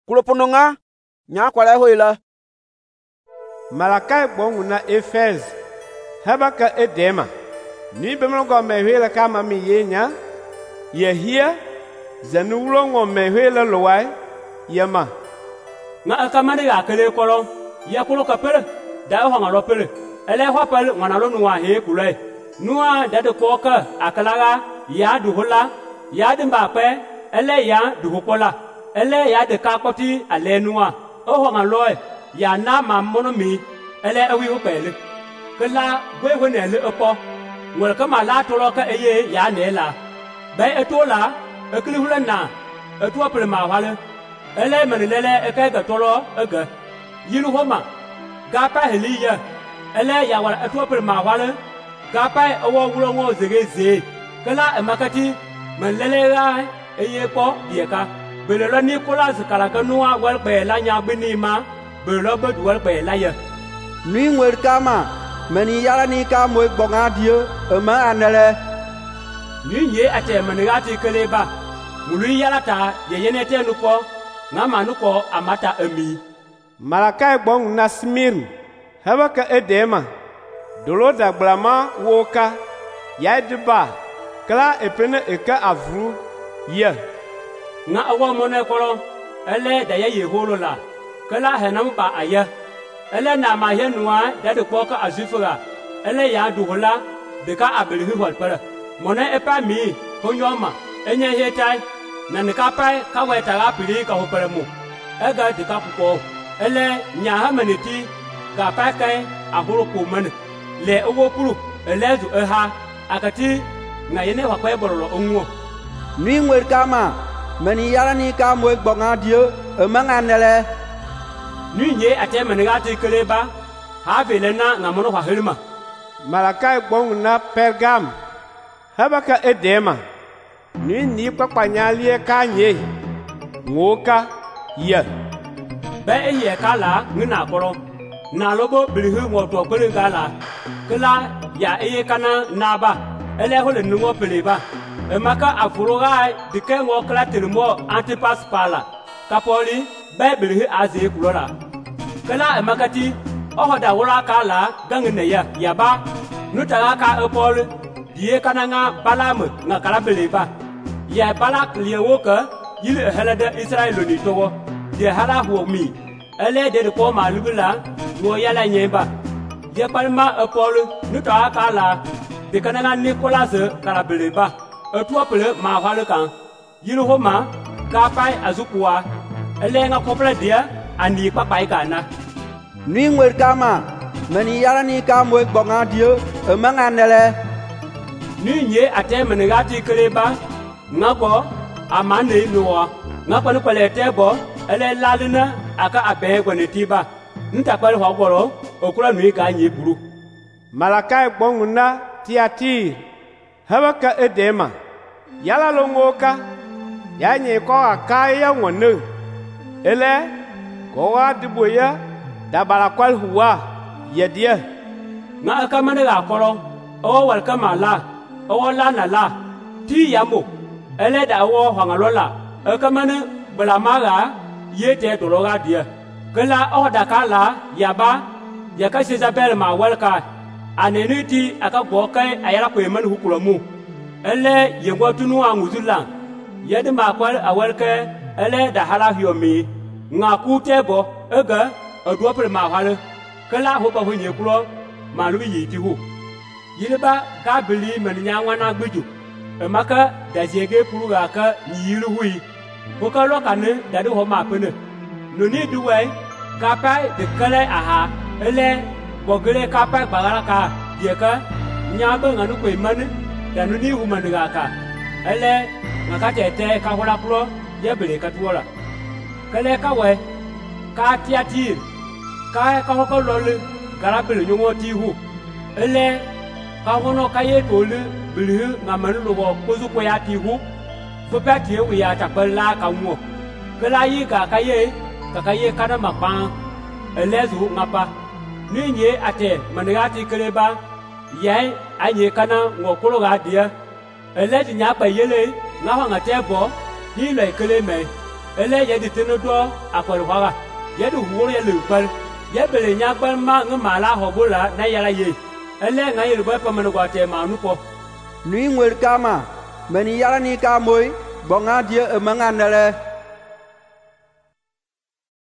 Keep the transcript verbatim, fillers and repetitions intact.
kulopononga nya kwala hoila. Malakai bongu na Efez habaka edema ni bemlogo mehwela kama mi yenya ye hia zanulongo mehwela lowai yama nga akamani ga kele kolo ya kulo kapele da ho ngalo pele ele ho pele ngana lo nuwa he kulai nuwa da de koka akalaga ya duhola ya de mbape ele ya duhokola ele ya de kakoti ale nuwa o ho ngalo ya na mamono mi ele awi ho pele kala gwe ho ne le opo ngol kama la tolo ka eye ya ne la bai etola ekli hulana eto pele ma wale ele menelele eke ga tolo ege yilu homa gapa heliya ele ya wala eto pele ma wale gapa owo wulo ngo zege ze kala emakati menelele ga eye po bieka belelo Nicolas kala kanua wal pe la nya binima belo be wal pe la ya Nui ngwer kama meni yala ni ka moy bonga Dieu ema anele. Nui ye ate menigati keleba mulu yala ta ye yenete nuko ngama nuko amata emi. Malakai bong na Smiru habaka edema dolo da blama woka ya diba kala epene eka avru ye nga awa mone kolo ele da ye holo la kala henam ba aya ele na ma ye nuwa da de koka azufura ele ya duhola beka abelhi hol para mone epa mi honyoma enye hetai na nika pai ka weta ga pili ka ho para mu ega de ka ko ele nya ha maniti ga pai kai ahuru ko man le owo puru ele zu eha akati na yene wa kwa borolo onwo Nui ngwer kama meni yala ni ka moy bonga Dieu ema anele. Nui ye ate menigati keleba ha velena ngamono wa helma. Malakai bong na Pergam habaka edema ni ni papanyalie kanye ngoka ye be ye kala ngina koro na lobo bilhu ngoto kole gala kala ya eye kana naba ele hole nuwo peleba emaka afuruga dike ngo kala telmo antipas pala kapoli be bilhu aze kulora kala emakati ohoda wura kala gangne ya yaba nutara ka epol die kana nga balamu nga kala beleba ya balak liewoka yile helada Israel ni togo de hala huomi ele de ko malubula wo yala nyeba ye palma epol nutara kala de kana nga Nicolas kala beleba etu apele ma wale kan yile homa ka pai azukua ele nga kopla dia ani papai kana. Nui ngwer kama meni yala ni ka moy bonga Dieu ema anele. Nui ye ate menigati keleba ngako amane nuwa ngako ni kwale tebo ele lalina aka abe gwene tiba nta kwale hogoro okura nui ka nyi buru. Malakai bong na Tiatir habaka edema yala longoka ya nye ko akaya wonu ele ko wa diboya dabala kwal huwa yedia nga aka mane ga koro o wal kama la o la na la ti yamo ele da wo hangalo la aka mane bala maga yete dologa dia kala o da kala yaba ya ka Isabel ma walka aneniti aka gokai ayara ko eman hukulamu ele yengo tunu anguzula yede ma kwal awalke ele da hala hiomi nga kutebo ega odwo pre ma hale kala ho ba ho nyekulo malu yiti hu yileba gabili menya wana gbeju emaka dazege puruga ka nyiru hui ko ka lo kane dadu ho ma pene no ni duwe ka pai de kale aha ele bogere ka pai bagara ka yeka nyaba nganu ko imane danu ni hu maniga ka ele ngaka tete ka hola pro yebele ka tuola kale ka we ka Tiatir ka ka ho ko lole garabele nyongo ti hu ele ka hono ka ye tole bilhu ngamanu lobo kozu ko ya ti hu fo pa ti wi ya ta bala ka mo kala yi ka ka ye ka ka ye kana mapa ele zu ngapa ni nye ate manigati keleba yai anye kana ngokolo ga dia ele ti nya pa yele nga ho ngate bo ni le kele me ele ye di tinu do akwal waga ye du wur ye lu pal ye bele nya gbal ma ngma la hobola na yala ye ele nga ye ba pamano gwa te ma nu po Nui ngwer kama meni yara ni ka moy bonga dia emanga nele